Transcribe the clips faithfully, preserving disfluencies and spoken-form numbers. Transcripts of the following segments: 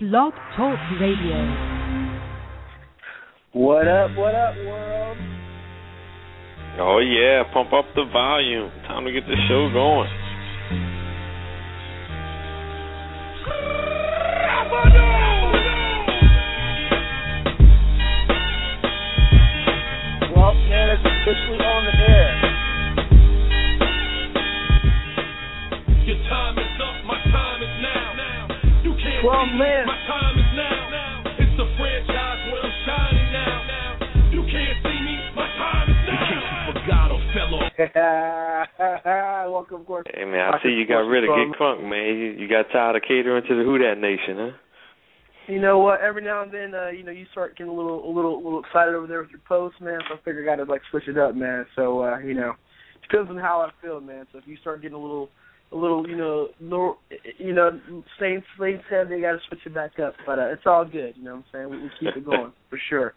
Blog Talk Radio. What up, what up, world? Oh, yeah, pump up the volume. Time to get the show going. Well, man, it's officially on the air. Your time is up, my time is now. now. You can't Well, see man. me, my time is now. now. It's the franchise where I'm shining now. now. You can't see me, my time is now. In case you forgot or fell off. Welcome, of course. Hey, man, I see you got rid of Get Crunk, man. You, you got tired of catering to the Who Dat Nation, huh? You know what? Every now and then, uh, you know, you start getting a little, a little, a little excited over there with your posts, man. So I figure I got to like switch it up, man. So uh, you know, depends on how I feel, man. So if you start getting a little, a little, you know, no, you know, Saints, Saints head, they got to switch it back up. But uh, it's all good, you know what I'm saying? We, we keep it going for sure.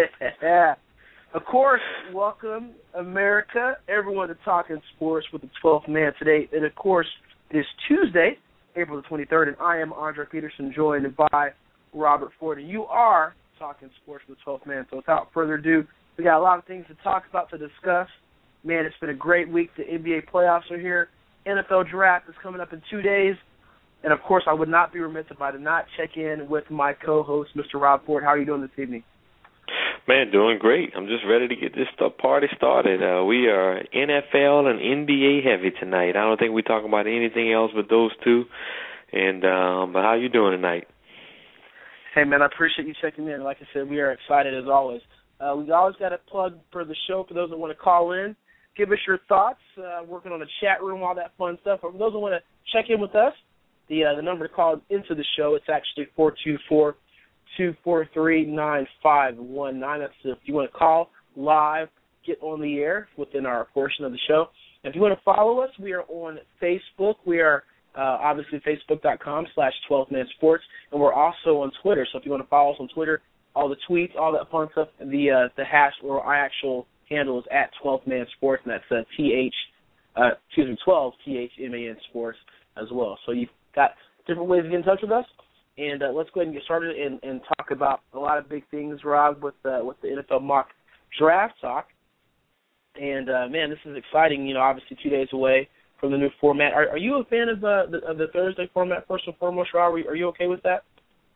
Of course, welcome America, everyone to Talking Sports with the twelfth man today. And of course, it is Tuesday, April the twenty-third, and I am Andre Peterson, joined by Robert Ford. And you are Talking Sports with the twelfth man. So without further ado, we got a lot of things to talk about, to discuss. Man, it's been a great week. The N B A playoffs are here. N F L draft is coming up in two days. And of course, I would not be remiss if I did not check in with my co-host, Mister Rob Ford. How are you doing this evening? Man, doing great. I'm just ready to get this stuff party started. Uh, we are N F L and N B A heavy tonight. I don't think we're talking about anything else but those two. And um, but how you doing tonight? Hey, man, I appreciate you checking in. Like I said, we are excited as always. Uh, we always got a plug for the show for those that want to call in. Give us your thoughts. Uh, working on the chat room, all that fun stuff. But for those that want to check in with us, the uh, the number to call into the show, it's actually four two four, two four three, nine five one nine. That's if you want to call live, get on the air within our portion of the show. And if you want to follow us, we are on Facebook. We are uh, obviously facebook.com slash 12man sports, and we're also on Twitter. So if you want to follow us on Twitter, all the tweets, all that fun stuff, the uh, the hash or our actual handle is at twelfth man sports, and that's uh, T H, uh, excuse me, twelve T H M A N sports as well. So you've got different ways to get in touch with us. And uh, let's go ahead and get started and, and talk about a lot of big things, Rob, with uh, with the N F L mock draft talk. And, uh, man, this is exciting, you know, obviously two days away from the new format. Are, are you a fan of, uh, the, of the Thursday format, first and foremost, Rob? Are you, are you okay with that?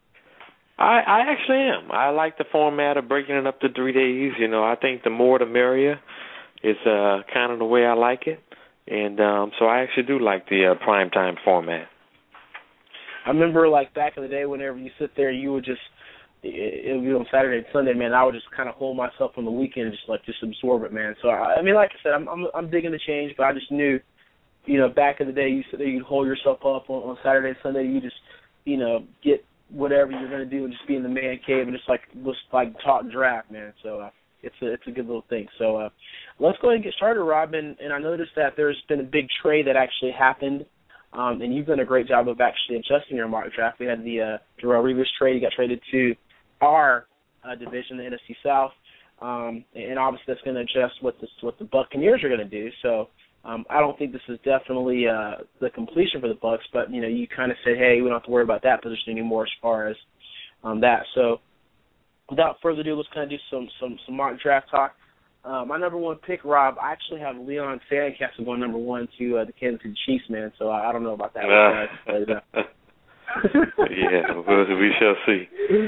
I, I actually am. I like the format of breaking it up to three days. You know, I think the more the merrier is uh, kind of the way I like it. And um, so I actually do like the uh, primetime format. I remember, like, back in the day, whenever you sit there, you would just, it would be on Saturday and Sunday, man, I would just kind of hold myself on the weekend and just, like, just absorb it, man. So, I, I mean, like I said, I'm, I'm I'm digging the change, but I just knew, you know, back in the day, you sit there, you'd hold yourself up on, on Saturday and Sunday, you just, you know, get whatever you're going to do and just be in the man cave and just, like, just, like, talk draft, man. So, uh, it's a, it's a good little thing. So, uh, let's go ahead and get started, Rob, and, and I noticed that there's been a big trade that actually happened. Um, and you've done a great job of actually adjusting your mock draft. We had the uh, Darrelle Revis trade. He got traded to our uh, division, the N F C South, um, and obviously that's going to adjust what the what the Buccaneers are going to do. So um, I don't think this is definitely uh, the completion for the Bucs, but you know you kind of said, hey, we don't have to worry about that position anymore as far as um, that. So without further ado, let's kind of do some some some mock draft talk. Uh, my number one pick, Rob, I actually have Leon Fancastle going number one to uh, the Kansas City Chiefs, man, so I, I don't know about that. Uh, one, but, uh, yeah, well, we shall see.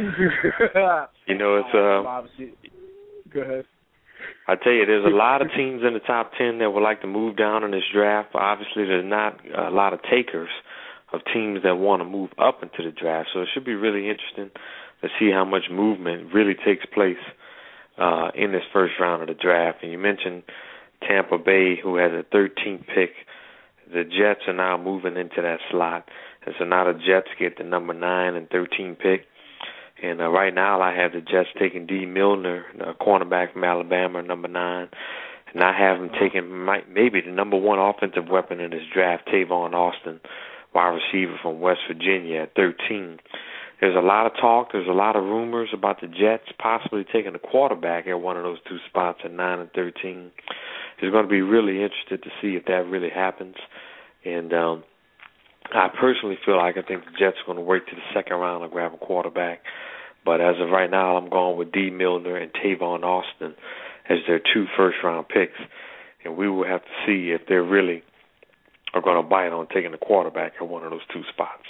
You know, it's... Uh, Obviously. Go ahead. I tell you, there's a lot of teams in the top ten that would like to move down in this draft. Obviously, there's not a lot of takers of teams that want to move up into the draft, so it should be really interesting to see how much movement really takes place Uh, in this first round of the draft. And you mentioned Tampa Bay, who has a thirteenth pick. The Jets are now moving into that slot. And so now the Jets get the number nine and thirteen pick. And uh, right now I have the Jets taking D. Milner, a cornerback from Alabama, number nine. And I have them taking might, maybe the number one offensive weapon in this draft, Tavon Austin, wide receiver from West Virginia at thirteen. There's a lot of talk, there's a lot of rumors about the Jets possibly taking a quarterback at one of those two spots at nine and thirteen. It's going to be really interested to see if that really happens. And um, I personally feel like I think the Jets are going to wait to the second round to grab a quarterback. But as of right now, I'm going with D. Milner and Tavon Austin as their two first-round picks. And we will have to see if they really are going to bite on taking the quarterback at one of those two spots.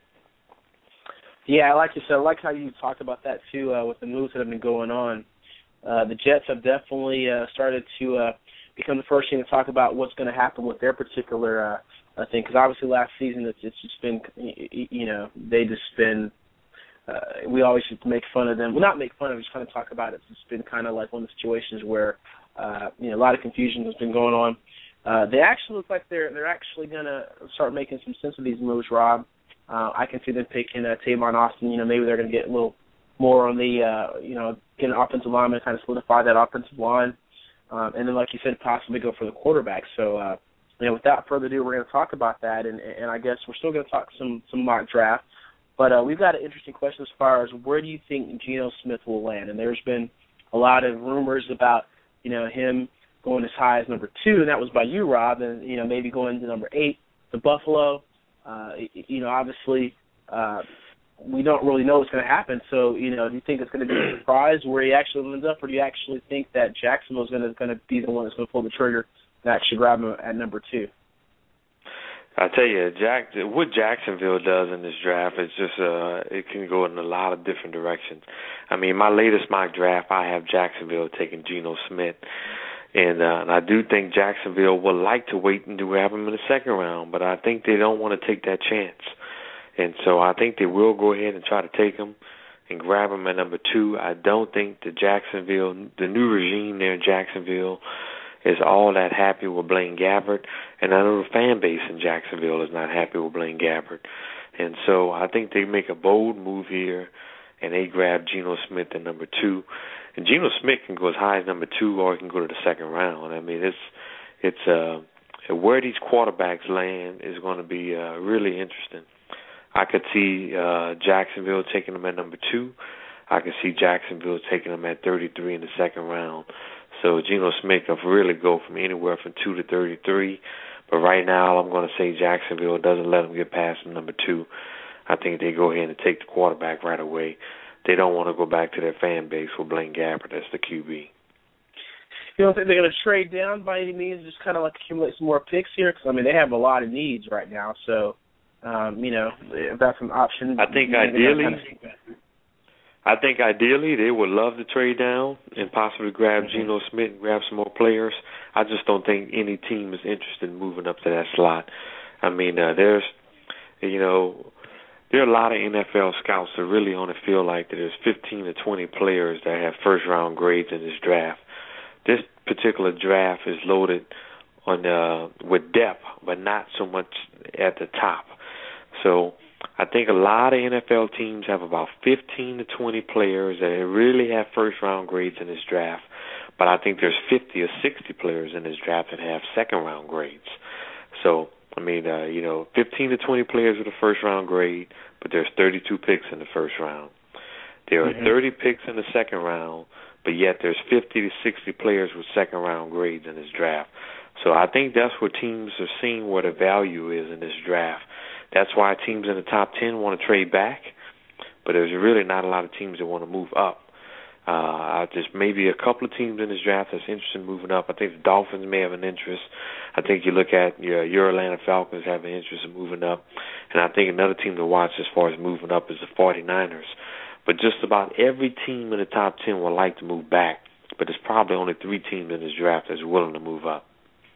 Yeah, like you said, I like how you talked about that, too, uh, with the moves that have been going on. Uh, the Jets have definitely uh, started to uh, become the first team to talk about what's going to happen with their particular uh, thing. Because obviously last season it's, it's just been, you know, they just been, uh, we always used to make fun of them. Well, not make fun of them, just kind of talk about it. It's been kind of like one of the situations where, uh, you know, a lot of confusion has been going on. Uh, they actually look like they're they're actually going to start making some sense of these moves, Rob. Uh, I can see them picking uh, Tavon Austin. You know, maybe they're going to get a little more on the, uh, you know, get an offensive lineman and kind of solidify that offensive line. Um, and then, like you said, possibly go for the quarterback. So, uh, you know, without further ado, we're going to talk about that. And, and I guess we're still going to talk some, some mock draft. But uh, we've got an interesting question as far as where do you think Geno Smith will land? And there's been a lot of rumors about, you know, him going as high as number two, and that was by you, Rob, and, you know, maybe going to number eight, to Buffalo. Uh, you know, obviously, uh, we don't really know what's going to happen. So, you know, do you think it's going to be a surprise where he actually ends up, or do you actually think that Jacksonville is going to going to be the one that's going to pull the trigger and actually grab him at number two? I tell you, Jack, what Jacksonville does in this draft is just uh, it can go in a lot of different directions. I mean, my latest mock draft, I have Jacksonville taking Geno Smith. And, uh, and I do think Jacksonville would like to wait and grab him in the second round, but I think they don't want to take that chance. And so I think they will go ahead and try to take him and grab him at number two. I don't think the Jacksonville, the new regime there in Jacksonville is all that happy with Blaine Gabbert, and I know the fan base in Jacksonville is not happy with Blaine Gabbert. And so I think they make a bold move here, and they grab Geno Smith at number two. And Geno Smith can go as high as number two, or he can go to the second round. I mean, it's it's uh, where these quarterbacks land is going to be uh, really interesting. I could see uh, Jacksonville taking them at number two. I could see Jacksonville taking them at thirty-three in the second round. So Geno Smith can really go from anywhere from two to thirty-three. But right now, I'm going to say Jacksonville doesn't let them get past number two. I think they go ahead and take the quarterback right away. They don't want to go back to their fan base with Blaine Gabbert as the Q B. You don't think they're going to trade down by any means, just kind of like accumulate some more picks here? Because, I mean, they have a lot of needs right now. So, um, you know, if that's an option. I think ideally, kind of I think ideally they would love to trade down and possibly grab mm-hmm. Geno Smith and grab some more players. I just don't think any team is interested in moving up to that slot. I mean, uh, there's, you know, there are a lot of N F L scouts that really only feel like that there's fifteen to twenty players that have first-round grades in this draft. This particular draft is loaded on uh, with depth, but not so much at the top. So I think a lot of N F L teams have about fifteen to twenty players that really have first-round grades in this draft, but I think there's fifty or sixty players in this draft that have second-round grades. So I mean, uh, you know, fifteen to twenty players with a first-round grade, but there's thirty-two picks in the first round. There are mm-hmm. thirty picks in the second round, but yet there's fifty to sixty players with second-round grades in this draft. So I think that's where teams are seeing what the value is in this draft. That's why teams in the top ten want to trade back, but there's really not a lot of teams that want to move up. Uh, just maybe a couple of teams in this draft that's interested in moving up. I think the Dolphins may have an interest. I think you look at your, your Atlanta Falcons have an interest in moving up. And I think another team to watch as far as moving up is the forty-niners. But just about every team in the top ten would like to move back. But there's probably only three teams in this draft that's willing to move up.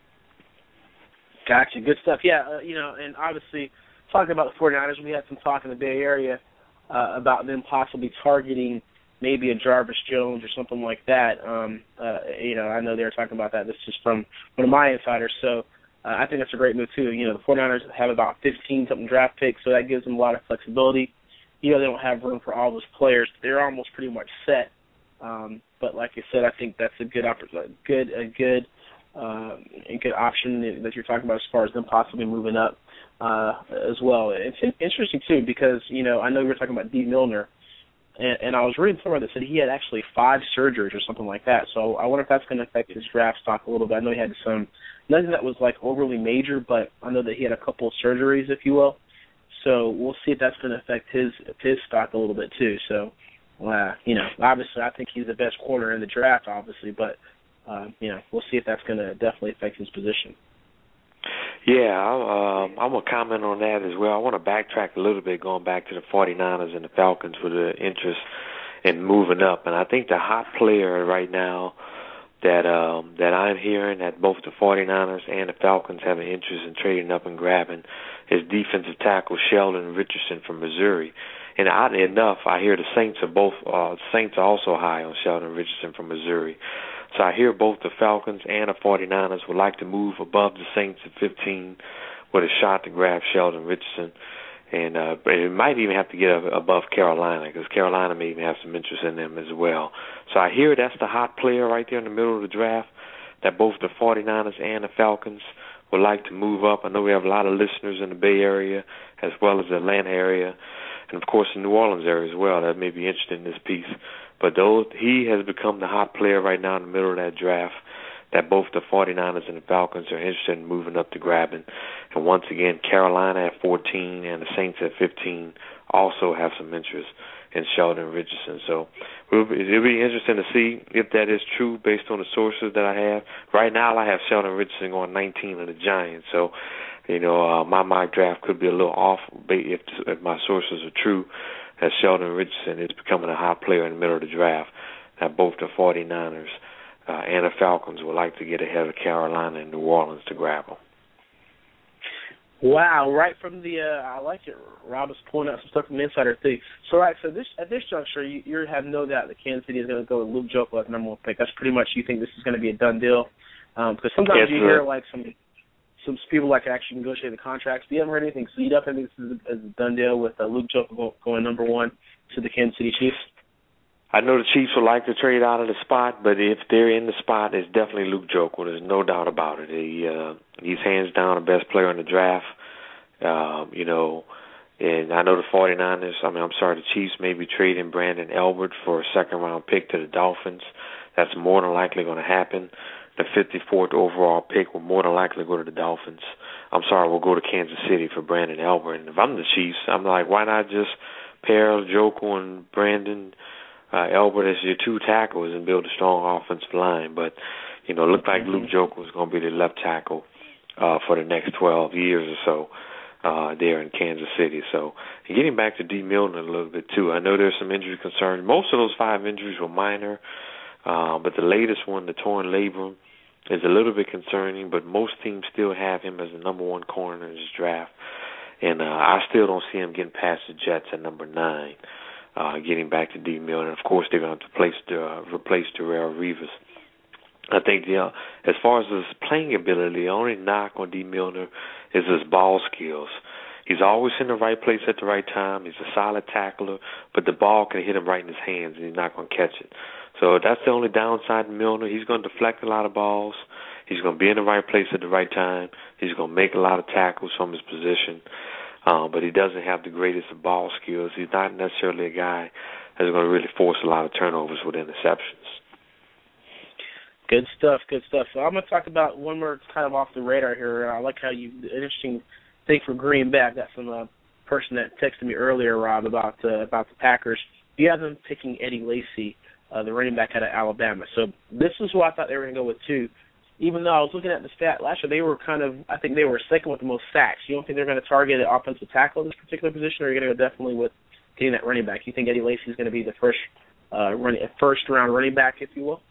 Gotcha. Good stuff. Yeah, uh, you know, and obviously talking about the forty-niners, we had some talk in the Bay Area uh, about them possibly targeting maybe a Jarvis Jones or something like that. Um, uh, you know, I know they were talking about that. This is from one of my insiders. So uh, I think that's a great move, too. You know, the forty-niners have about fifteen-something draft picks, so that gives them a lot of flexibility. You know, they don't have room for all those players. They're almost pretty much set. Um, but like I said, I think that's a good, a good, a good, uh, a good option that you're talking about as far as them possibly moving up uh, as well. It's interesting, too, because, you know, I know you were talking about D. Milner. And, and I was reading somewhere that said he had actually five surgeries or something like that. So I wonder if that's going to affect his draft stock a little bit. I know he had some, nothing that was like overly major, but I know that he had a couple of surgeries, if you will. So we'll see if that's going to affect his his stock a little bit too. So, uh, you know, obviously I think he's the best corner in the draft, obviously, but, uh, you know, we'll see if that's going to definitely affect his position. Yeah, I'll, um, I'm going to comment on that as well. I want to backtrack a little bit, going back to the forty-niners and the Falcons for the interest in moving up. And I think the hot player right now that um, that I'm hearing that both the forty-niners and the Falcons have an interest in trading up and grabbing is defensive tackle Sheldon Richardson from Missouri. And oddly enough, I hear the Saints are both uh, Saints are also high on Sheldon Richardson from Missouri. So I hear both the Falcons and the forty-niners would like to move above the Saints at fifteen with a shot to grab Sheldon Richardson. And uh, it might even have to get above Carolina because Carolina may even have some interest in them as well. So I hear that's the hot player right there in the middle of the draft, that both the forty-niners and the Falcons would like to move up. I know we have a lot of listeners in the Bay Area as well as the Atlanta area and, of course, the New Orleans area as well that may be interested in this piece. But those, he has become the hot player right now in the middle of that draft, that both the forty-niners and the Falcons are interested in moving up to grabbing. And once again, Carolina at fourteen and the Saints at fifteen also have some interest in Sheldon Richardson. So it'll be, it'll be interesting to see if that is true based on the sources that I have. Right now I have Sheldon Richardson going nineteen of the Giants. So, you know, uh, my mock draft could be a little off if, if my sources are true, that Sheldon Richardson is becoming a hot player in the middle of the draft, that both the forty-niners Uh, and the Falcons would like to get ahead of Carolina and New Orleans to grab them. Wow, right from the, uh, I like it. Rob is pulling out some stuff from the insider thing. So, right, so this at this juncture, you, you have no doubt that Kansas City is going to go with Luke Joeckel as number one pick. That's pretty much, you think this is going to be a done deal? Um, because sometimes yes, you hear, like, some some people like to actually negotiate the contracts. But you haven't heard anything seed up. I think this is a, a done deal with uh, Luke Joeckel going number one to the Kansas City Chiefs. I know the Chiefs would like to trade out of the spot, but if they're in the spot, it's definitely Luke Joeckel. There's no doubt about it. He, uh, he's hands down the best player in the draft. Um, you know, and I know the forty-niners, I mean, I'm sorry, the Chiefs may be trading Brandon Elbert for a second-round pick to the Dolphins. That's more than likely going to happen. The fifty-fourth overall pick will more than likely go to the Dolphins. I'm sorry, we'll go to Kansas City for Brandon Elbert. And if I'm the Chiefs, I'm like, why not just pair Joeckel and Brandon Uh, Elbert as your two tackles and build a strong offensive line? But, you know, it looked like Luke Joeckel was going to be the left tackle uh, for the next twelve years or so uh, there in Kansas City. So, and getting back to D. Milner a little bit, too, I know there's some injury concerns. Most of those five injuries were minor, uh, but the latest one, the torn labrum, is a little bit concerning, but most teams still have him as the number one corner in this draft. And uh, I still don't see him getting past the Jets at number nine. Uh, getting back to D. Milner, of course, they're going to place the, uh, replace Darrelle Revis. I think the, uh, as far as his playing ability, the only knock on D. Milner is his ball skills. He's always in the right place at the right time. He's a solid tackler, but the ball can hit him right in his hands, and he's not going to catch it. So that's the only downside to Milner. He's going to deflect a lot of balls. He's going to be in the right place at the right time. He's going to make a lot of tackles from his position. Um, but he doesn't have the greatest of ball skills. He's not necessarily a guy that's going to really force a lot of turnovers with interceptions. Good stuff, good stuff. So I'm going to talk about one more kind of off the radar here. I like how you, interesting thing for Green Bay. I got some uh, person that texted me earlier, Rob, about uh, about the Packers. You have them picking Eddie Lacy, uh, the running back out of Alabama. So this is who I thought they were going to go with, too. Even though I was looking at the stat last year, they were kind of, I think they were second with the most sacks. You don't think they're going to target an offensive tackle in this particular position, or are you going to go definitely with getting that running back? You think Eddie Lacy is going to be the first uh, running, first round running back, if you will?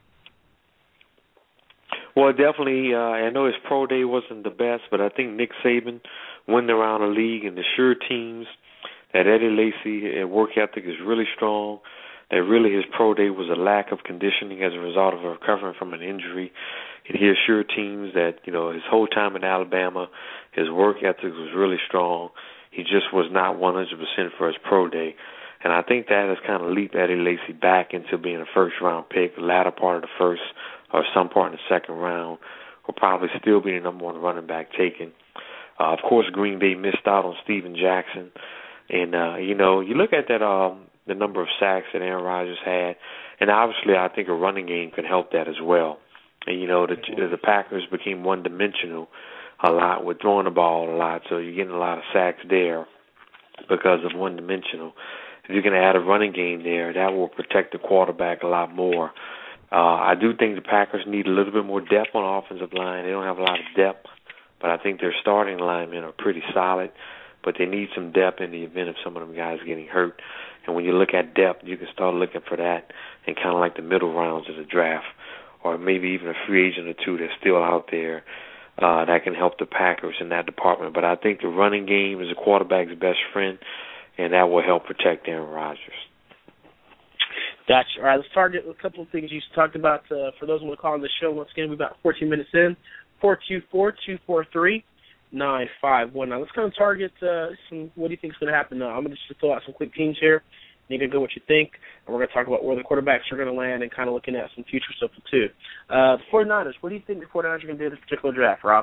Well, definitely. Uh, I know his pro day wasn't the best, but I think Nick Saban went around the league and assured teams that Eddie Lacy, uh, work ethic is really strong. That really his pro day was a lack of conditioning as a result of recovering from an injury. He assured teams that, you know, his whole time in Alabama, his work ethic was really strong. He just was not one hundred percent for his pro day. And I think that has kind of leaped Eddie Lacy back into being a first-round pick, the latter part of the first or some part in the second round, will probably still be the number one running back taken. Uh, of course, Green Bay missed out on Steven Jackson. And, uh, you know, you look at that um, the number of sacks that Aaron Rodgers had, and obviously I think a running game can help that as well. And, you know, the, the Packers became one-dimensional a lot with throwing the ball a lot, so you're getting a lot of sacks there. because of one-dimensional. If you can add a running game there, that will protect the quarterback a lot more. Uh, I do think the Packers need a little bit more depth on the offensive line. They don't have a lot of depth, but I think their starting linemen are pretty solid, but they need some depth in the event of some of them guys getting hurt. And when you look at depth, you can start looking for that in kind of like the middle rounds of the draft, or maybe even a free agent or two that's still out there uh, that can help the Packers in that department. But I think the running game is the quarterback's best friend, and that will help protect Aaron Rodgers. Gotcha. All right, let's target a couple of things you talked about. Uh, for those who want to call on the show, once again, we're about fourteen minutes in, four two four, two four three, nine five one. Now, let's kind of target uh, some, what do you think is going to happen now? I'm going to just throw out some quick teams here. You can go what you think, and we're going to talk about where the quarterbacks are going to land and kind of looking at some future stuff, too. Uh, the 49ers, what do you think the 49ers are going to do in this particular draft, Rob?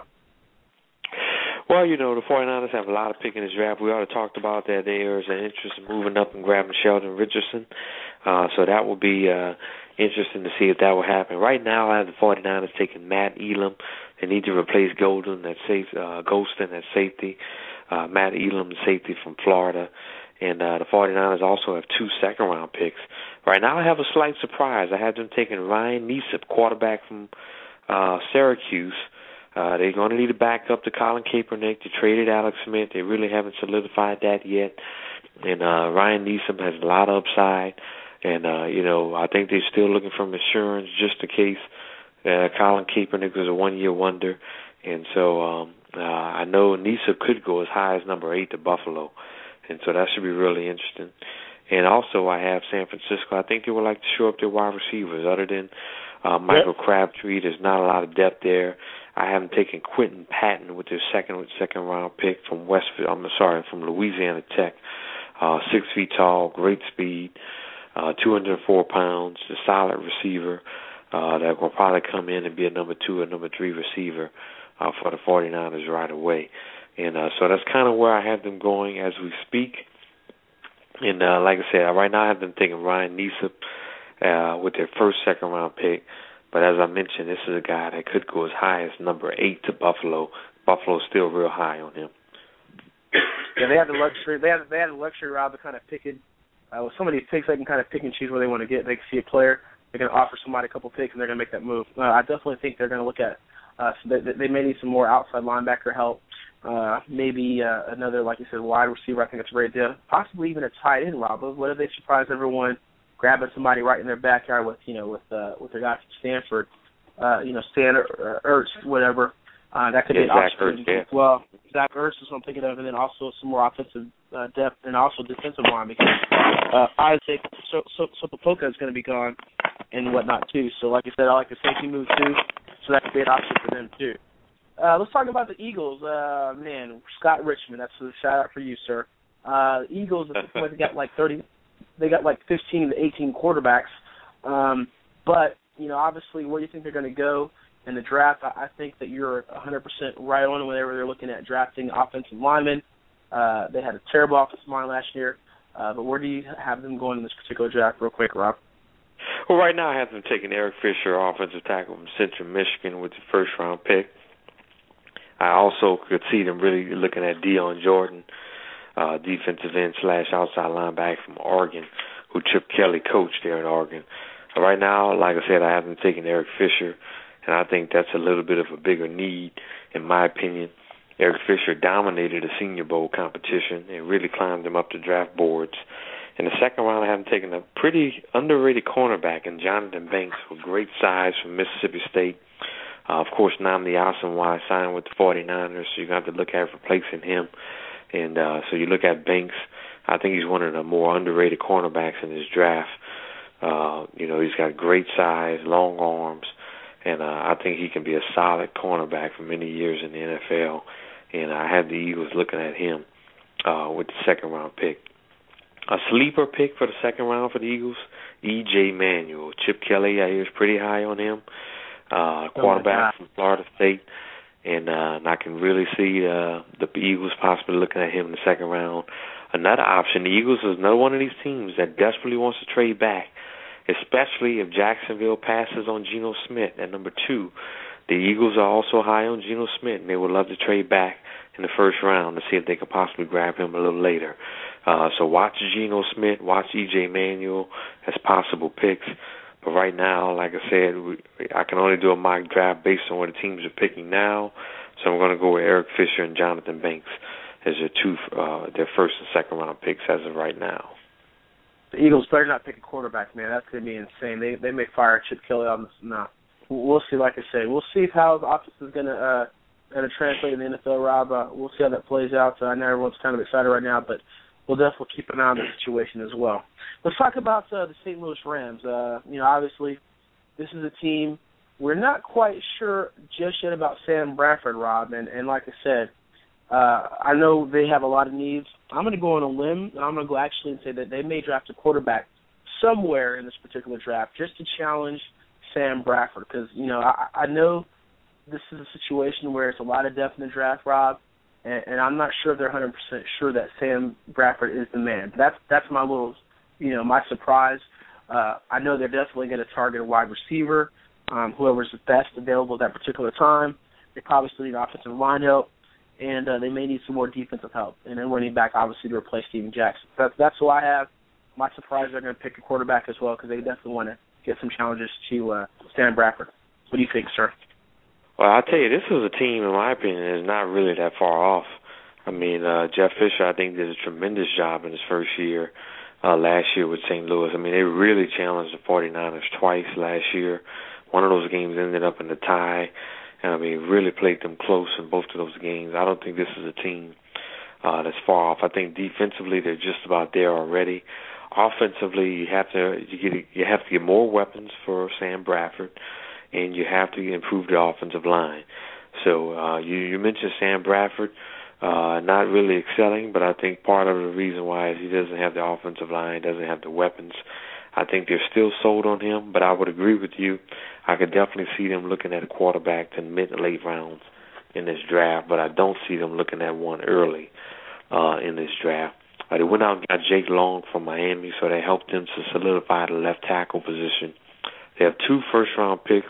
Well, you know, the 49ers have a lot of pick in this draft. We already talked about that. There's an interest in moving up and grabbing Sheldon Richardson. Uh, so that will be uh, interesting to see if that will happen. Right now, I have the 49ers taking Matt Elam. They need to replace Golden at safe, uh, Golston at safety. Uh, Matt Elam, safety from Florida. And uh, the 49ers also have two second-round picks. Right now, I have a slight surprise. I have them taking Ryan Neesip, quarterback from uh, Syracuse. Uh, they're going to need to back up to Colin Kaepernick. They traded Alex Smith. They really haven't solidified that yet. And uh, Ryan Neesum has a lot of upside. And, uh, you know, I think they're still looking for insurance just in case uh, Colin Kaepernick was a one-year wonder. And so um, uh, I know Neesum could go as high as number eight to Buffalo. And so that should be really interesting. And also I have San Francisco. I think they would like to show up their wide receivers. Other than uh, Michael yep. Crabtree, there's not a lot of depth there. I haven't taken Quentin Patton with their second second round pick from Westfield. I'm sorry, from Louisiana Tech. Uh, six feet tall, great speed, uh, two hundred four pounds, a solid receiver uh, that will probably come in and be a number two or number three receiver uh, for the 49ers right away. And uh, so that's kind of where I have them going as we speak. And uh, like I said, right now I have them taking Ryan Neesum uh, with their first second round pick. But as I mentioned, this is a guy that could go as high as number eight to Buffalo. Buffalo's still real high on him. Yeah, they have the luxury. They have they have the luxury, Rob, of kind of picking. Uh, with some of these picks, they can kind of pick and choose where they want to get. They can see a player, they're going to offer somebody a couple picks, and they're going to make that move. Uh, I definitely think they're going to look at. Uh, so they, they may need some more outside linebacker help. Uh, maybe uh, another, like you said, wide receiver. I think it's a great idea. Possibly even a tight end, Rob. What if they surprise everyone? Grabbing somebody right in their backyard with, you know, with uh, with their guy from Stanford, uh, you know, Stan or Ertz, whatever. Uh, that could yeah, be an Zach option. Ertz, yeah. Well, Zach Ertz is what I'm thinking of, and then also some more offensive uh, depth and also defensive line because uh, Isaac so, so, Sopopoka is going to be gone and whatnot too. So, like I said, I like the safety move too, so that could be an option for them too. Uh, let's talk about the Eagles. Uh, man, Scott Richmond, that's a shout out for you, sir. Uh, the Eagles, at this point, they got like thirty. They got like fifteen to eighteen quarterbacks. Um, but, you know, obviously where do you think they're going to go in the draft? I, I think that you're one hundred percent right on whenever they're looking at drafting offensive linemen. Uh, they had a terrible offensive line last year. Uh, but where do you have them going in this particular draft real quick, Rob? Well, right now I have them taking Eric Fisher, offensive tackle from Central Michigan with the first-round pick. I also could see them really looking at Dion Jordan, Uh, defensive end slash outside linebacker from Oregon, who Chip Kelly coached there in Oregon. Uh, right now, like I said, I haven't taken Eric Fisher, and I think that's a little bit of a bigger need, in my opinion. Eric Fisher dominated the Senior Bowl competition and really climbed them up the draft boards. In the second round, I haven't taken a pretty underrated cornerback in Jonathan Banks with great size from Mississippi State. Uh, of course, Nnamdi Asomugha signed with the 49ers, so you're going to have to look at replacing him. And uh, so you look at Banks, I think he's one of the more underrated cornerbacks in this draft. Uh, you know, he's got great size, long arms, and uh, I think he can be a solid cornerback for many years in the N F L. And I have the Eagles looking at him uh, with the second-round pick. A sleeper pick for the second round for the Eagles, E J Manuel. Chip Kelly, I hear, is pretty high on him. Uh, quarterback oh from Florida State. And, uh, and I can really see uh, the Eagles possibly looking at him in the second round. Another option, the Eagles is another one of these teams that desperately wants to trade back, especially if Jacksonville passes on Geno Smith at number two. The Eagles are also high on Geno Smith, and they would love to trade back in the first round to see if they could possibly grab him a little later. Uh, so watch Geno Smith, watch E J Manuel as possible picks. But right now, like I said, we, I can only do a mock draft based on what the teams are picking now. So I'm going to go with Eric Fisher and Jonathan Banks as their two, uh, their first and second round picks as of right now. The Eagles better not pick a quarterback, man. That's going to be insane. They they may fire Chip Kelly on this. No, we'll see. Like I said, we'll see how the offense is going to uh, going to translate in the N F L. Rob, uh, we'll see how that plays out. So I know everyone's kind of excited right now, but we'll definitely keep an eye on the situation as well. Let's talk about uh, the Saint Louis Rams. Uh, you know, obviously, this is a team we're not quite sure just yet about Sam Bradford, Rob. And, and like I said, uh, I know they have a lot of needs. I'm going to go on a limb. I'm going to go actually and say that they may draft a quarterback somewhere in this particular draft just to challenge Sam Bradford. Because, you know, I, I know this is a situation where it's a lot of depth in the draft, Rob. And, and I'm not sure if they're one hundred percent sure that Sam Bradford is the man. That's that's my little, you know, my surprise. Uh, I know they're definitely going to target a wide receiver, um, whoever's the best available at that particular time. They probably still need offensive line help, and uh, they may need some more defensive help. And then running back, obviously, to replace Steven Jackson. That's, that's who I have. My surprise, they're going to pick a quarterback as well because they definitely want to get some challenges to uh, Sam Bradford. What do you think, sir? Well, I'll tell you, this is a team, in my opinion, is not really that far off. I mean, uh, Jeff Fisher, I think, did a tremendous job in his first year, uh, last year with Saint Louis. I mean, they really challenged the 49ers twice last year. One of those games ended up in a tie. And, I mean, really played them close in both of those games. I don't think this is a team uh, that's far off. I think defensively they're just about there already. Offensively, you have to you get you have to get more weapons for Sam Bradford, and you have to improve the offensive line. So uh, you, you mentioned Sam Bradford uh, not really excelling, but I think part of the reason why is he doesn't have the offensive line, doesn't have the weapons. I think they're still sold on him, but I would agree with you. I could definitely see them looking at a quarterback in mid to late rounds in this draft, but I don't see them looking at one early uh, in this draft. Uh, they went out and got Jake Long from Miami, so that helped them to solidify the left tackle position. They have two first-round picks.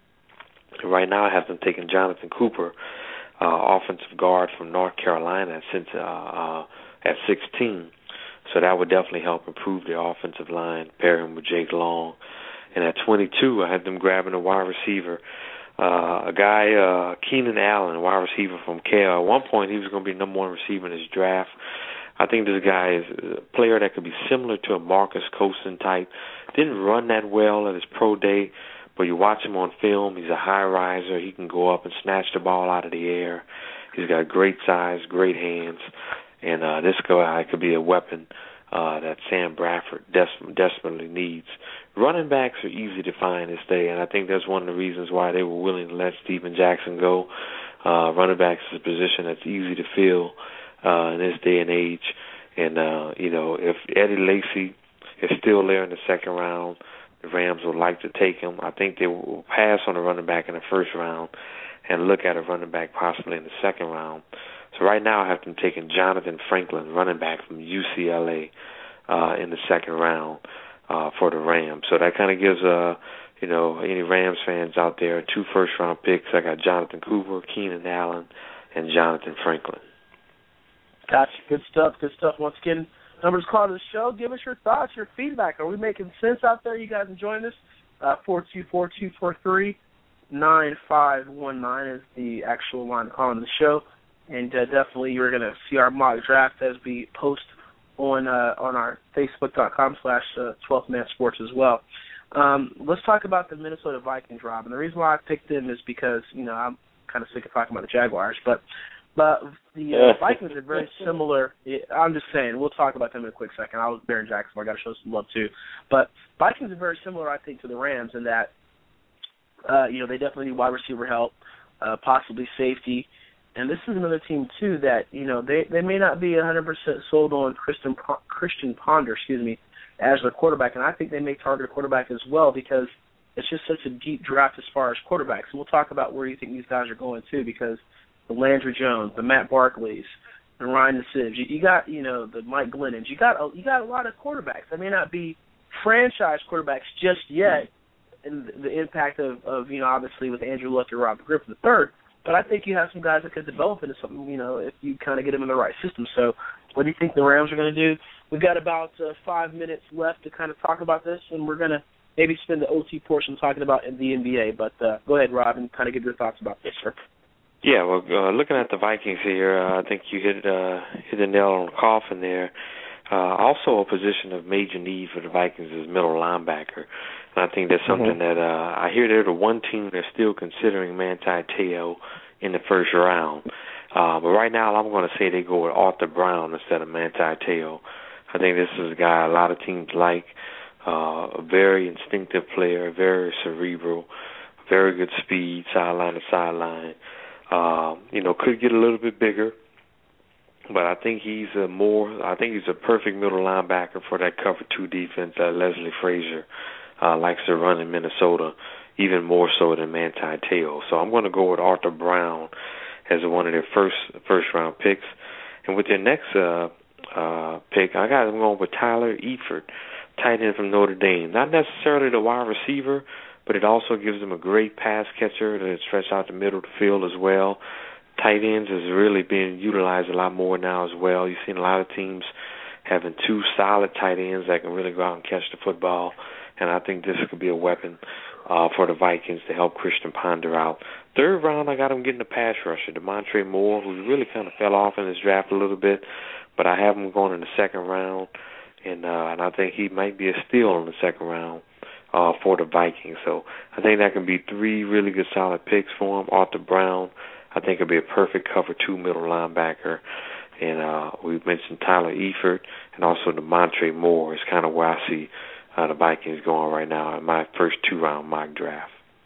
Right now I have them taking Jonathan Cooper, uh, offensive guard from North Carolina, since uh, uh, at sixteen. So that would definitely help improve their offensive line, pair him with Jake Long. And at twenty-two, I had them grabbing a wide receiver, uh, a guy, uh, Keenan Allen, a wide receiver from Cal. At one point, he was going to be number one receiver in this draft. I think this guy is a player that could be similar to a Marcus Colston type. Didn't run that well at his pro day, but you watch him on film, he's a high riser. He can go up and snatch the ball out of the air. He's got great size, great hands. And uh, this guy could be a weapon uh, that Sam Bradford des- desperately needs. Running backs are easy to find this day, and I think that's one of the reasons why they were willing to let Steven Jackson go. Uh, running backs is a position that's easy to fill uh, in this day and age. And, uh, you know, if Eddie Lacy is still there in the second round, the Rams would like to take him. I think they will pass on a running back in the first round and look at a running back possibly in the second round. So right now I have them taking Jonathan Franklin, running back from U C L A, uh, in the second round uh, for the Rams. So that kind of gives, uh, you know, any Rams fans out there two first-round picks. I got Jonathan Cooper, Keenan Allen, and Jonathan Franklin. Gotcha. Good stuff. Good stuff. Once again, numbers call to the show. Give us your thoughts, your feedback. Are we making sense out there? You guys enjoying this? Uh, four two four, two four three, nine five one nine is the actual line calling the show. And uh, definitely you're going to see our mock draft as we post on uh, on our Facebook.com slash twelfth Man Sports as well. Um, let's talk about the Minnesota Vikings, Rob. And the reason why I picked them is because, you know, I'm kind of sick of talking about the Jaguars. But but the uh, Vikings are very similar. I'm just saying, we'll talk about them in a quick second. I was Baron Jackson. I got to show some love, too. But Vikings are very similar, I think, to the Rams in that, uh, you know, they definitely need wide receiver help, uh, possibly safety. And this is another team, too, that, you know, they, they may not be one hundred percent sold on Christian, Christian Ponder, excuse me, as their quarterback. And I think they may target a quarterback as well because it's just such a deep draft as far as quarterbacks. And we'll talk about where you think these guys are going, too, because the Landry Jones, the Matt Barkleys, the Ryan Sims, you, you got, you know, the Mike Glennons. You got, a, you got a lot of quarterbacks. They may not be franchise quarterbacks just yet, and the, the impact of, of, you know, obviously with Andrew Luck and Robert Griffin the third. but I think you have some guys that could develop into something, you know, if you kind of get them in the right system. So what do you think the Rams are going to do? We've got about uh, five minutes left to kind of talk about this, and we're going to maybe spend the O T portion talking about the N B A. But uh, go ahead, Rob, and kind of give your thoughts about this, sir. Yeah, well, uh, looking at the Vikings here, uh, I think you hit uh, hit the nail on the coffin there. Uh, also, a position of major need for the Vikings is middle linebacker, and I think that's something mm-hmm. that uh, I hear they're the one team that's still considering Manti Te'o in the first round. Uh, but right now, I'm going to say they go with Arthur Brown instead of Manti Te'o. I think this is a guy a lot of teams like, uh, a very instinctive player, very cerebral, very good speed, sideline to sideline. Uh, you know, could get a little bit bigger. But I think he's a more. I think he's a perfect middle linebacker for that cover two defense that Leslie Frazier uh, likes to run in Minnesota, even more so than Manti Te'o. So I'm going to go with Arthur Brown as one of their first first round picks. And with their next uh, uh, pick, I got them going with Tyler Eifert, tight end from Notre Dame. Not necessarily the wide receiver, but it also gives them a great pass catcher to stretch out the middle of the field as well. Tight ends is really being utilized a lot more now as well. You've seen a lot of teams having two solid tight ends that can really go out and catch the football, and I think this could be a weapon uh, for the Vikings to help Christian Ponder out. Third round, I got him getting a pass rusher, Demontre Moore, who really kind of fell off in this draft a little bit, but I have him going in the second round, and uh, and I think he might be a steal in the second round uh, for the Vikings. So I think that can be three really good solid picks for him. Arthur Brown, I think it'll be a perfect cover two middle linebacker. And uh, we've mentioned Tyler Eifert and also Demontre Moore is kind of where I see uh, the Vikings going right now in my first two-round mock draft.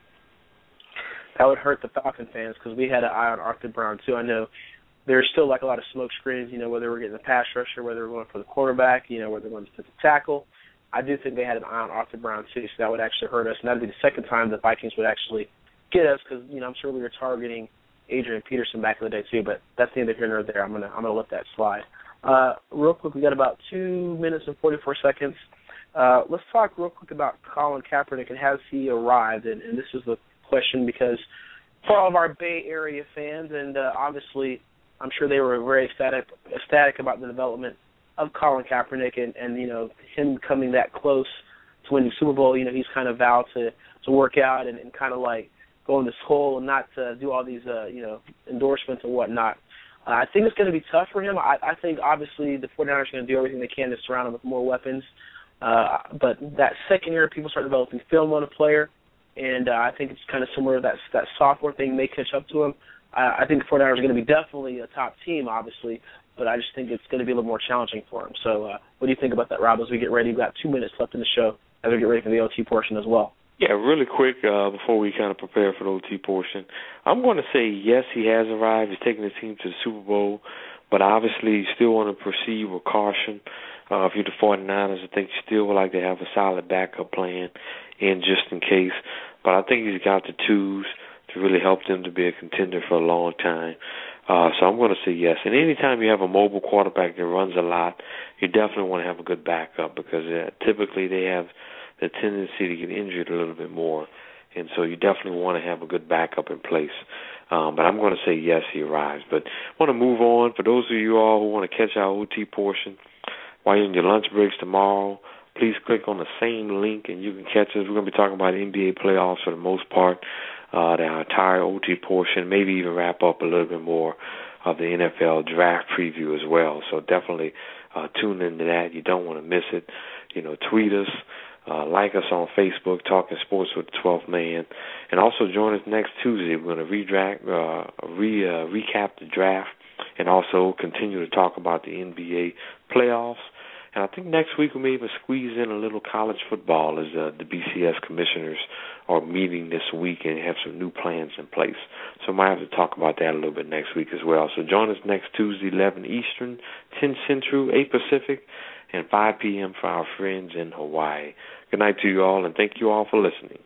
That would hurt the Falcon fans because we had an eye on Arthur Brown, too. I know there's still like a lot of smoke screens, you know, whether we're getting a pass rusher, whether we're going for the quarterback, you know, whether we're going to the tackle. I do think they had an eye on Arthur Brown, too, so that would actually hurt us. And that would be the second time the Vikings would actually get us because, you know, I'm sure we were targeting Adrian Peterson back in the day too, but that's neither here nor there. I'm gonna I'm gonna let that slide. Uh, real quick, we got about two minutes and forty-four seconds. Uh, let's talk real quick about Colin Kaepernick and has he arrived? And, and this is the question because for all of our Bay Area fans, and uh, obviously I'm sure they were very ecstatic ecstatic about the development of Colin Kaepernick and, and you know him coming that close to winning Super Bowl. You know he's kind of vowed to to work out and, and kind of like go in this hole and not uh, do all these, uh, you know, endorsements and whatnot. Uh, I think it's going to be tough for him. I, I think, obviously, the 49ers are going to do everything they can to surround him with more weapons. Uh, but that second year, people start developing film on a player, and uh, I think it's kind of similar. That that sophomore thing may catch up to him. Uh, I think the 49ers are going to be definitely a top team, obviously, but I just think it's going to be a little more challenging for him. So uh, what do you think about that, Rob, as we get ready? We've got two minutes left in the show as we get ready for the O T portion as well. Yeah, really quick uh, before we kind of prepare for the O T portion, I'm going to say yes, he has arrived. He's taking the team to the Super Bowl, but obviously you still want to proceed with caution. Uh, if you're the 49ers, I think you still would like to have a solid backup plan in just in case. But I think he's got the tools to really help them to be a contender for a long time. Uh, so I'm going to say yes. And anytime you have a mobile quarterback that runs a lot, you definitely want to have a good backup because uh, typically they have the tendency to get injured a little bit more. And so you definitely want to have a good backup in place. Um, but I'm going to say yes, he arrives. But I want to move on. For those of you all who want to catch our O T portion, while you're in your lunch breaks tomorrow, please click on the same link and you can catch us. We're going to be talking about N B A playoffs for the most part, uh, the entire O T portion, maybe even wrap up a little bit more of the N F L draft preview as well. So definitely uh, tune into that. You don't want to miss it. You know, tweet us. Uh, like us on Facebook, Talking Sports with the twelfth Man. And also join us next Tuesday. We're going to redraft, uh, re, uh, recap the draft and also continue to talk about the N B A playoffs. And I think next week we may even squeeze in a little college football as uh, the B C S commissioners are meeting this week and have some new plans in place. So we might have to talk about that a little bit next week as well. So join us next Tuesday, eleven Eastern, ten Central, eight Pacific, and five p.m. for our friends in Hawaii. Good night to you all, and thank you all for listening.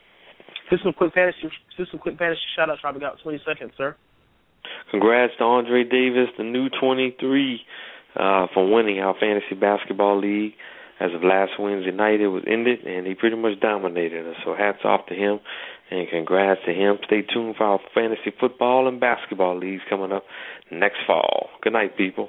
Do some quick fantasy, do some quick fantasy shout-outs. Probably got twenty seconds, sir. Congrats to Andre Davis, the new twenty-three, uh, for winning our fantasy basketball league. as of last Wednesday night, it was ended, and he pretty much dominated us. So hats off to him, and congrats to him. Stay tuned for our fantasy football and basketball leagues coming up next fall. Good night, people.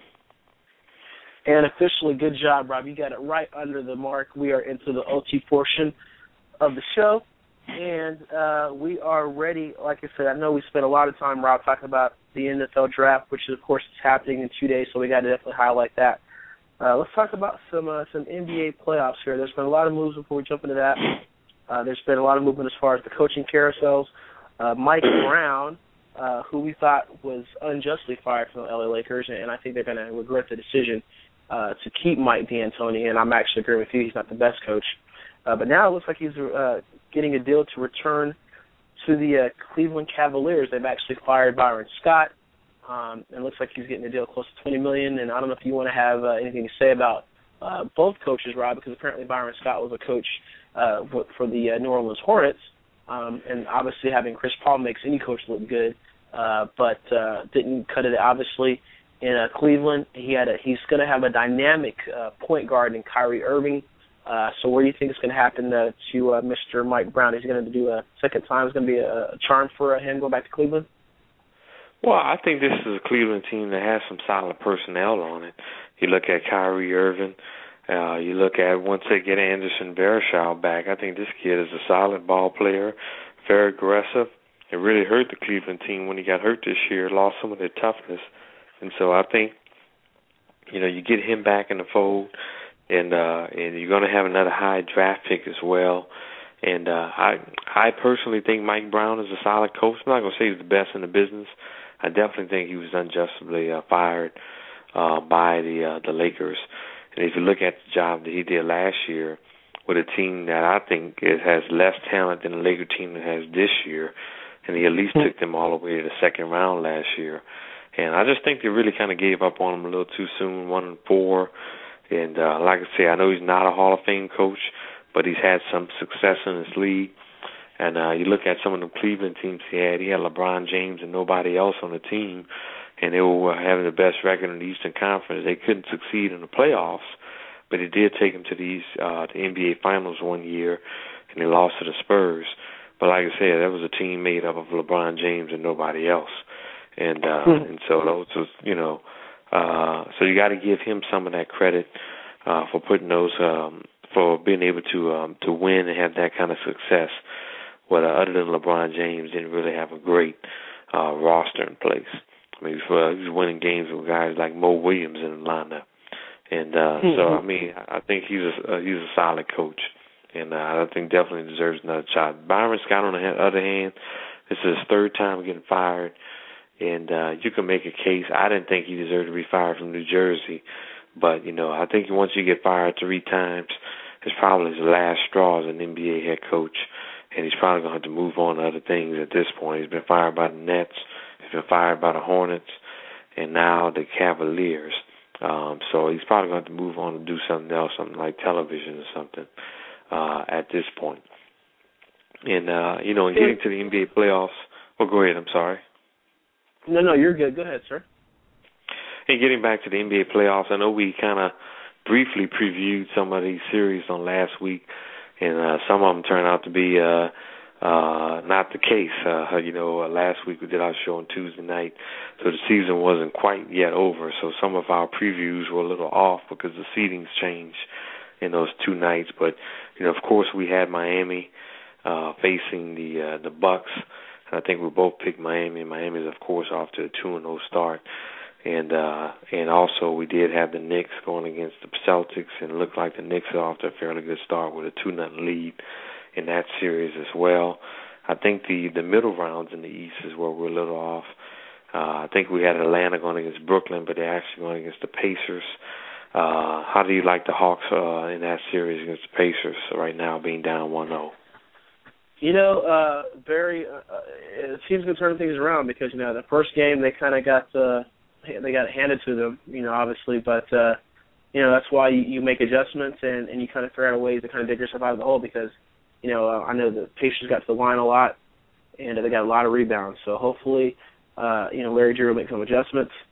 And officially, good job, Rob. You got it right under the mark. We are into the O T portion of the show, and uh, we are ready. Like I said, I know we spent a lot of time, Rob, talking about the N F L draft, which, of course, is happening in two days, so we got to definitely highlight that. Uh, let's talk about some uh, some N B A playoffs here. There's been a lot of moves before we jump into that. Uh, there's been a lot of movement as far as the coaching carousels. Uh, Mike Brown, uh, who we thought was unjustly fired from the L A Lakers, and I think they're going to regret the decision uh, to keep Mike D'Antoni, and I'm actually agreeing with you. He's not the best coach. Uh, but now it looks like he's uh, getting a deal to return to the uh, Cleveland Cavaliers. They've actually fired Byron Scott, um, and it looks like he's getting a deal close to twenty million dollars. And I don't know if you want to have uh, anything to say about uh, both coaches, Rob, because apparently Byron Scott was a coach uh, for the uh, New Orleans Hornets, um, and obviously having Chris Paul makes any coach look good, uh, but uh, didn't cut it, obviously. In uh, Cleveland, he had a, he's going to have a dynamic uh, point guard in Kyrie Irving. Uh, so what do you think is going to happen uh, to uh, Mister Mike Brown? Is he going to do a second time? Is going to be a, a charm for uh, him going back to Cleveland? Well, I think this is a Cleveland team that has some solid personnel on it. You look at Kyrie Irving. Uh, you look at once they get Anderson Varejao back, I think this kid is a solid ball player, very aggressive. It really hurt the Cleveland team when he got hurt this year, lost some of their toughness. And so I think, you know, you get him back in the fold, and uh, and you're going to have another high draft pick as well. And uh, I I personally think Mike Brown is a solid coach. I'm not going to say he's the best in the business. I definitely think he was unjustly uh, fired uh, by the uh, the Lakers. And if you look at the job that he did last year with a team that I think is, has less talent than the Laker team that has this year, and he at least took them all the way to the second round last year. And I just think they really kind of gave up on him a little too soon, one and four. And uh, like I say, I know he's not a Hall of Fame coach, but he's had some success in this league. And uh, you look at some of the Cleveland teams he had. He had LeBron James and nobody else on the team, and they were having the best record in the Eastern Conference. They couldn't succeed in the playoffs, but he did take them to the, East, uh, the N B A Finals one year, and they lost to the Spurs. But like I said, that was a team made up of LeBron James and nobody else. And uh, mm-hmm. and so those was, you know, uh, so you got to give him some of that credit uh, for putting those, um, for being able to um, to win and have that kind of success. Well, uh, other than LeBron James, didn't really have a great uh, roster in place. I mean, he was, he was winning games with guys like Mo Williams in the lineup, and uh, mm-hmm. so I mean, I think he's a uh, he's a solid coach, and uh, I think definitely deserves another shot. Byron Scott, on the other hand, this is his third time getting fired. And uh, you can make a case. I didn't think he deserved to be fired from New Jersey. But, you know, I think once you get fired three times, it's probably his last straw as an N B A head coach. And he's probably going to have to move on to other things at this point. He's been fired by the Nets. He's been fired by the Hornets. And now the Cavaliers. Um, so he's probably going to have to move on and do something else, something like television or something uh, at this point. And, uh, you know, in getting to the N B A playoffs. Well, go ahead. I'm sorry. No, no, you're good. Go ahead, sir. And getting back to the N B A playoffs, I know we kind of briefly previewed some of these series on last week, and uh, some of them turned out to be uh, uh, not the case. Uh, you know, uh, last week we did our show on Tuesday night, so the season wasn't quite yet over, so some of our previews were a little off because the seedings changed in those two nights. But, you know, of course we had Miami uh, facing the uh, the Bucks. I think we both picked Miami, and Miami's, of course, off to a two and oh start. And uh, and also we did have the Knicks going against the Celtics, and it looked like the Knicks are off to a fairly good start with a two nothing lead in that series as well. I think the, the middle rounds in the East is where we're a little off. Uh, I think we had Atlanta going against Brooklyn, but they're actually going against the Pacers. Uh, how do you like the Hawks uh, in that series against the Pacers right now being down one oh? You know, uh, very. Uh, it seems to turn things around because you know the first game they kind of got uh, they got it handed to them. You know, obviously, but uh, you know that's why you, you make adjustments and, and you kind of figure out ways to kind of dig yourself out of the hole because you know uh, I know the Pacers got to the line a lot and they got a lot of rebounds. So hopefully, uh, you know Larry Drew will make some adjustments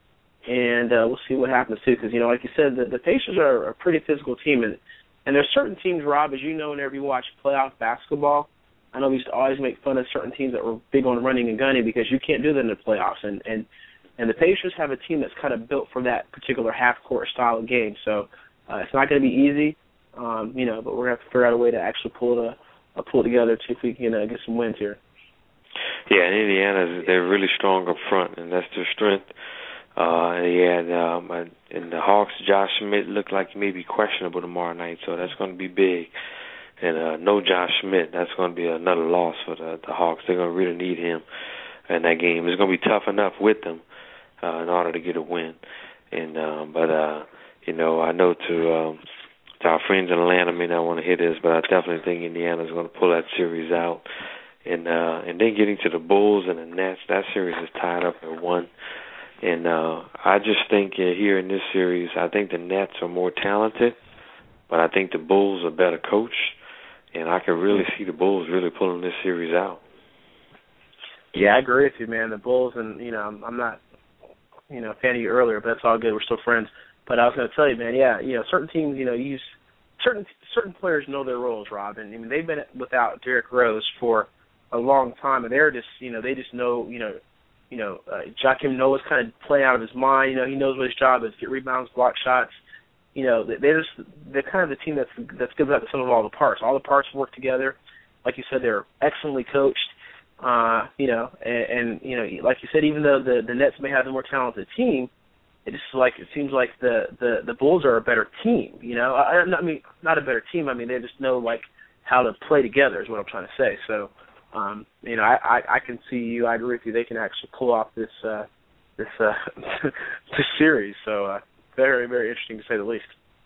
and uh, we'll see what happens too. Because you know, like you said, the, the Pacers are a pretty physical team, and and there's certain teams, Rob, as you know, whenever you watch playoff basketball. I know we used to always make fun of certain teams that were big on running and gunning because you can't do that in the playoffs. And, and, and the Pacers have a team that's kind of built for that particular half-court style of game. So uh, it's not going to be easy, um, you know, but we're going to have to figure out a way to actually pull it, uh, pull it together to see if we can uh, get some wins here. Yeah, and Indiana, they're really strong up front, and that's their strength. Uh, yeah, and, um, and the Hawks, Josh Schmidt looked like he may be questionable tomorrow night, so that's going to be big. And uh, no Josh Schmidt, that's going to be another loss for the, the Hawks. They're going to really need him in that game. It's going to be tough enough with them uh, in order to get a win. And um, but uh, you know, I know to, um, to our friends in Atlanta may not want to hear this, but I definitely think Indiana is going to pull that series out. And uh, and then getting to the Bulls and the Nets, that series is tied up at one. And uh, I just think uh, here in this series, I think the Nets are more talented, but I think the Bulls are better coached. And I can really see the Bulls really pulling this series out. Yeah, I agree with you, man. The Bulls, and, you know, I'm, I'm not, you know, a fan of you earlier, but that's all good. We're still friends. But I was going to tell you, man, yeah, you know, certain teams, you know, use certain certain players know their roles, Rob. And, I mean, they've been without Derrick Rose for a long time, and they're just, you know, they just know, you know, you know, uh, Joakim Noah's kind of playing out of his mind. You know, he knows what his job is: get rebounds, block shots. You know, they're just they're kind of the team that's that's good at the sum of all the parts. All the parts work together. Like you said, they're excellently coached. Uh, you know, and, and you know, like you said, even though the the Nets may have the more talented team, it just like it seems like the the, the Bulls are a better team. You know, I, I mean, not a better team. I mean, they just know like how to play together is what I'm trying to say. So, um, you know, I, I I can see you. I agree with you. They can actually pull off this uh, this uh, this series. So. Uh, Very, very interesting to say the least.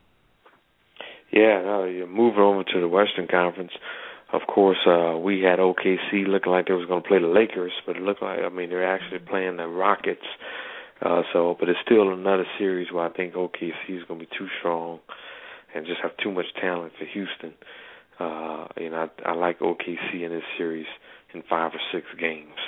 Yeah, no, you're moving over to the Western Conference. Of course, uh, we had O K C looking like they was going to play the Lakers, but it looked like, I mean, they're actually playing the Rockets. Uh, so, but it's still another series where I think O K C is going to be too strong and just have too much talent for Houston. Uh, you know, I, I like O K C in this series in five or six games.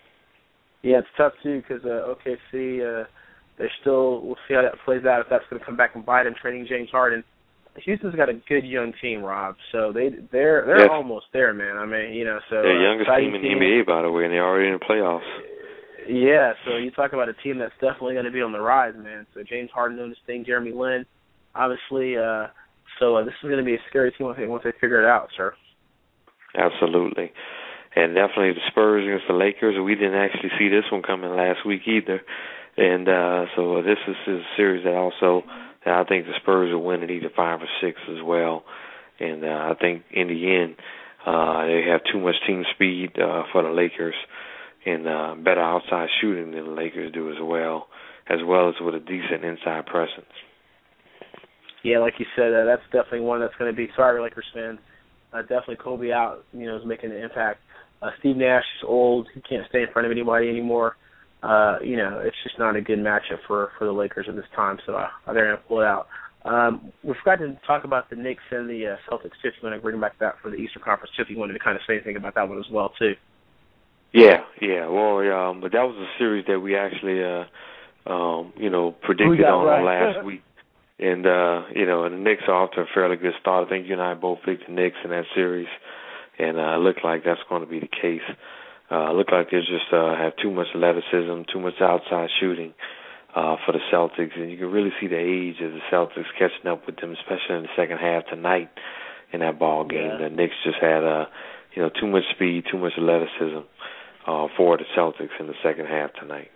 Yeah, it's tough too because uh, O K C. Uh, They're still, we'll see how that plays out, if that's going to come back and bite them, trading James Harden. Houston's got a good young team, Rob, so they, they're they're yes. almost there, man. I mean, you know, so. They're the youngest uh, team in the N B A, by the way, and they're already in the playoffs. Yeah, so you talk about a team that's definitely going to be on the rise, man. So James Harden doing his thing, Jeremy Lin, obviously. Uh, so uh, this is going to be a scary team once they, once they figure it out, sir. Absolutely. And definitely the Spurs against the Lakers. We didn't actually see this one coming last week either. And uh, so this is, is a series that also that I think the Spurs will win at either five or six as well. And uh, I think in the end uh, they have too much team speed uh, for the Lakers and uh, better outside shooting than the Lakers do as well, as well as with a decent inside presence. Yeah, like you said, uh, that's definitely one that's going to be, sorry, Lakers fans, uh, definitely Kobe out, you know, is making an impact. Uh, Steve Nash is old. He can't stay in front of anybody anymore. Uh, you know, it's just not a good matchup for, for the Lakers at this time, so uh, they're going to pull it out. Um, we forgot to talk about the Knicks and the uh, Celtics, too. If you want to bring back that for the Eastern Conference, too, if you wanted to kind of say anything about that one as well, too. Yeah, yeah. Well, um, but that was a series that we actually, uh, um, you know, predicted on right. last week. And, uh, you know, and the Knicks are off to a fairly good start. I think you and I both picked the Knicks in that series, and uh, it looked like that's going to be the case. Uh, look like they just uh, have too much athleticism, too much outside shooting uh, for the Celtics, and you can really see the age of the Celtics catching up with them, especially in the second half tonight in that ball game. Yeah. The Knicks just had, uh, you know, too much speed, too much athleticism uh, for the Celtics in the second half tonight.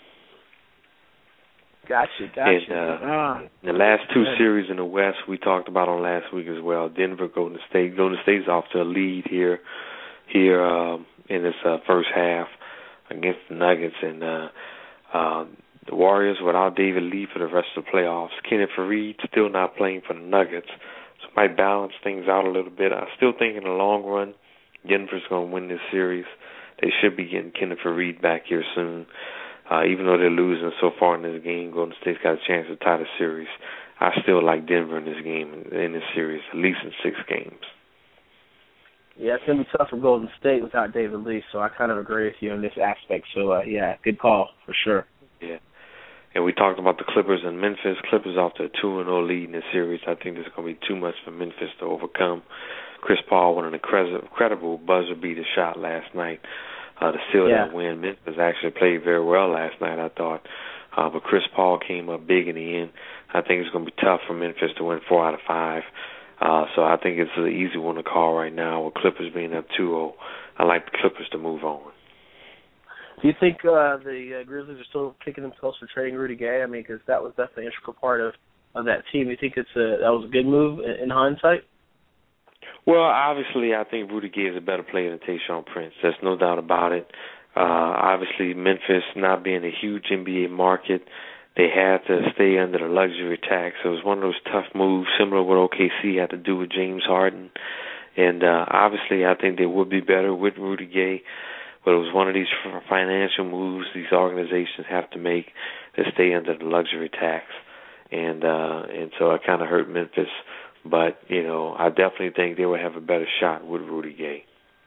Gotcha, gotcha. And, uh, ah, the last two good. series in the West we talked about on last week as well. Denver, Golden State. Golden State's off to a lead here. Here. Um, in this uh, first half against the Nuggets, and uh, uh, the Warriors without David Lee for the rest of the playoffs. Kenneth Faried still not playing for the Nuggets, so it might balance things out a little bit. I still think in the long run, Denver's going to win this series. They should be getting Kenneth Faried back here soon. Uh, even though they're losing so far in this game, Golden State's got a chance to tie the series. I still like Denver in this game, in this series, at least in six games. Yeah, it's going to be tough for Golden State without David Lee, so I kind of agree with you in this aspect. So, uh, yeah, good call for sure. Yeah. And we talked about the Clippers and Memphis. Clippers off to a two and oh lead in the series. I think there's going to be too much for Memphis to overcome. Chris Paul won an incredible buzzer beater shot last night uh, to seal yeah. that win. Memphis actually played very well last night, I thought. Uh, but Chris Paul came up big in the end. I think it's going to be tough for Memphis to win four out of five. Uh, so I think it's an easy one to call right now with Clippers being up two oh. I like the Clippers to move on. Do you think uh, the uh, Grizzlies are still kicking themselves for trading Rudy Gay? I mean, because that was definitely an integral part of, of that team. Do you think it's a, that was a good move in, in hindsight? Well, obviously, I think Rudy Gay is a better player than Tayshaun Prince. There's no doubt about it. Uh, obviously, Memphis not being a huge N B A market, they had to stay under the luxury tax. So it was one of those tough moves, similar to what O K C had to do with James Harden. And uh, obviously, I think they would be better with Rudy Gay. But it was one of these financial moves these organizations have to make to stay under the luxury tax. And uh, and so it kind of hurt Memphis. But, you know, I definitely think they would have a better shot with Rudy Gay.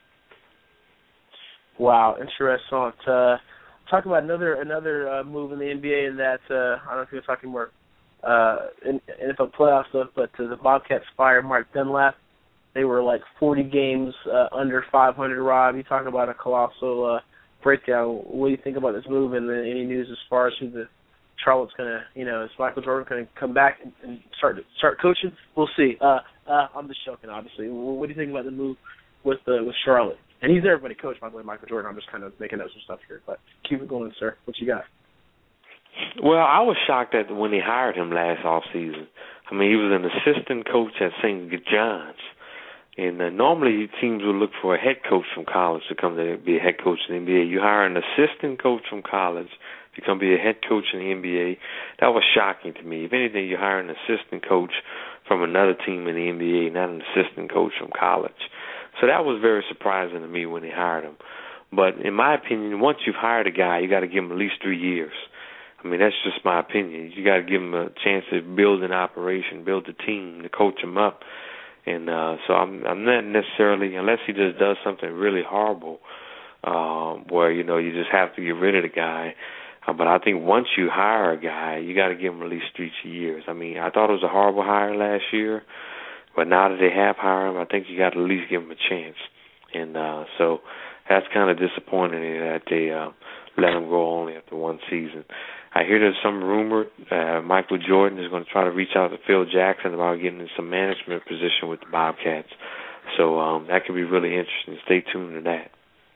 Wow, interesting. Uh, talk about another another uh, move in the N B A in that, uh, I don't know if you're talking more uh, in, N F L playoff stuff, but uh, the Bobcats fired Mark Dunlap. They were like forty games uh, under five hundred, Rob. You talk about a colossal uh, breakdown. What do you think about this move and the, any news as far as who the Charlotte's going to, you know, is Michael Jordan going to come back and, and start start coaching? We'll see. Uh, uh, I'm just joking, obviously. What do you think about the move with uh, with Charlotte? And he's everybody coach, by the way, Michael Jordan. I'm just kind of making up some stuff here. But keep it going, sir. What you got? Well, I was shocked that when they hired him last offseason. I mean, he was an assistant coach at Saint John's. And uh, normally teams would look for a head coach from college to come to be a head coach in the N B A. You hire an assistant coach from college to come be a head coach in the N B A. That was shocking to me. If anything, you hire an assistant coach from another team in the N B A, not an assistant coach from college. So that was very surprising to me when they hired him. But in my opinion, once you've hired a guy, you got to give him at least three years. I mean, that's just my opinion. You got to give him a chance to build an operation, build a team, to coach him up. And uh, so I'm, I'm not necessarily, unless he just does something really horrible, um, where, you know, you just have to get rid of the guy. Uh, but I think once you hire a guy, you got to give him at least three years. I mean, I thought it was a horrible hire last year, but now that they have hired him, I think you got to at least give him a chance. And uh, so that's kind of disappointing that they uh, let him go only after one season. I hear there's some rumor uh, Michael Jordan is going to try to reach out to Phil Jackson about getting in some management position with the Bobcats. So um, that could be really interesting. Stay tuned to that.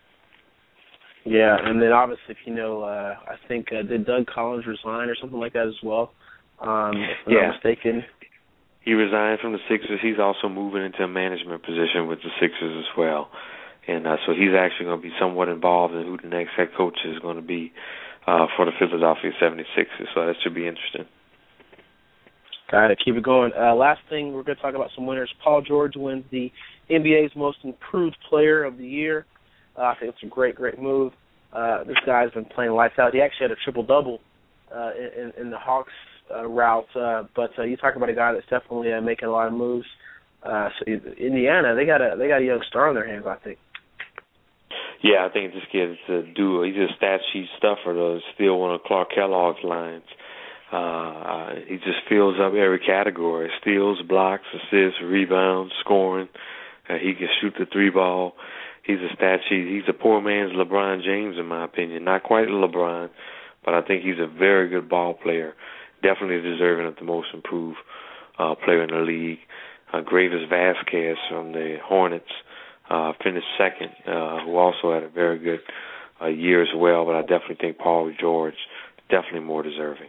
Yeah, and then obviously, if you know, uh, I think, uh, did Doug Collins resign or something like that as well? Um, if I'm yeah. not mistaken. He resigned from the Sixers. He's also moving into a management position with the Sixers as well. And uh, so he's actually going to be somewhat involved in who the next head coach is going to be uh, for the Philadelphia seventy-sixers. So that should be interesting. Got it. Keep it going. Uh, last thing, we're going to talk about some winners. Paul George wins the N B A's Most Improved Player of the Year. Uh, I think it's a great, great move. Uh, this guy's been playing lights out. He actually had a triple-double uh, in, in the Hawks uh, route. Uh, but uh, you talk about a guy that's definitely uh, making a lot of moves. Uh, so Indiana, they got a they got a young star on their hands, I think. Yeah, I think this kid is a duo. He's a stat sheet stuffer, though. Still one of Clark Kellogg's lines. Uh, he just fills up every category: steals, blocks, assists, rebounds, scoring. Uh, he can shoot the three ball. He's a stat sheet. He's a poor man's LeBron James, in my opinion. Not quite LeBron, but I think he's a very good ball player. Definitely deserving of the most improved uh, player in the league. Uh, Gravis Vasquez from the Hornets uh, finished second, uh, who also had a very good uh, year as well. But I definitely think Paul George definitely more deserving.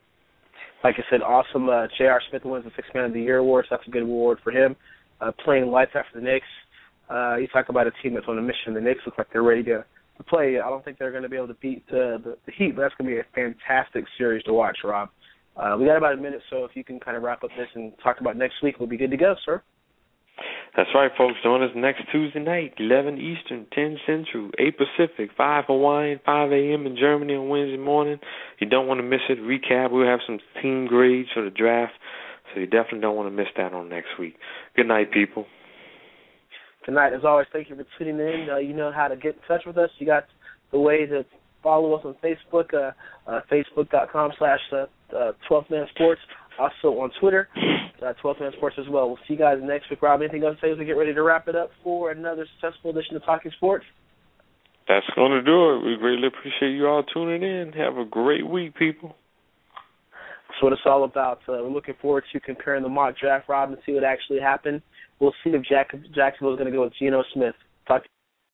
Like I said, awesome. Uh, J R. Smith wins the Sixth Man of the Year award, so that's a good award for him. Uh, playing lights out for the Knicks. Uh, you talk about a team that's on a mission. The Knicks look like they're ready to, to play. I don't think they're going to be able to beat uh, the, the Heat, but that's going to be a fantastic series to watch, Rob. Uh, we got about a minute, so if you can kind of wrap up this and talk about next week, we'll be good to go, sir. That's right, folks. Join us next Tuesday night, eleven Eastern, ten Central, eight Pacific, five Hawaiian, five a.m. in Germany on Wednesday morning. You don't want to miss it. Recap. We'll have some team grades for the draft, so you definitely don't want to miss that on next week. Good night, people. Good night. As always, thank you for tuning in. Uh, you know how to get in touch with us. You got the way to Follow us on Facebook, uh, uh, facebook.com slash twelfth Man Sports. Also on Twitter, uh, twelfth Man Sports as well. We'll see you guys next week. Rob, anything else to say as we get ready to wrap it up for another successful edition of Talking Sports? That's going to do it. We greatly appreciate you all tuning in. Have a great week, people. That's what it's all about. Uh, we're looking forward to comparing the mock draft, Rob, and see what actually happened. We'll see if Jack, Jacksonville is going to go with Geno Smith. Talk to